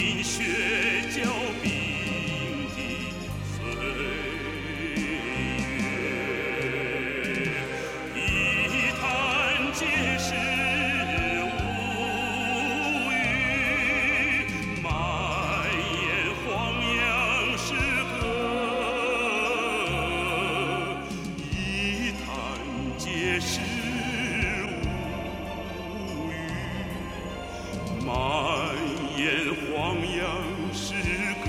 冰雪交冰的岁月，一弹皆是无语，满眼黄杨是歌，一弹皆是无语，满眼黄杨是歌。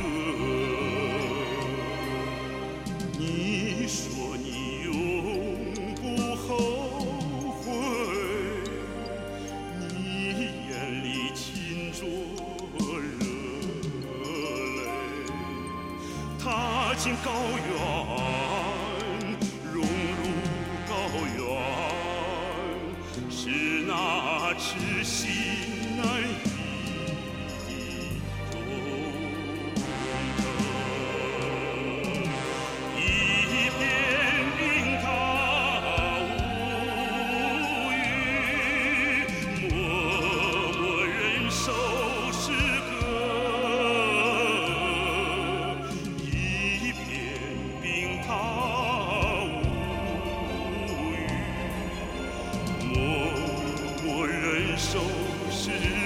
你说你永不后悔，你眼里噙着热泪，踏进高原，融入高原，是那痴心难移的忠诚。一片冰涛无语，默默忍受是歌。一片冰涛无语，默默忍受是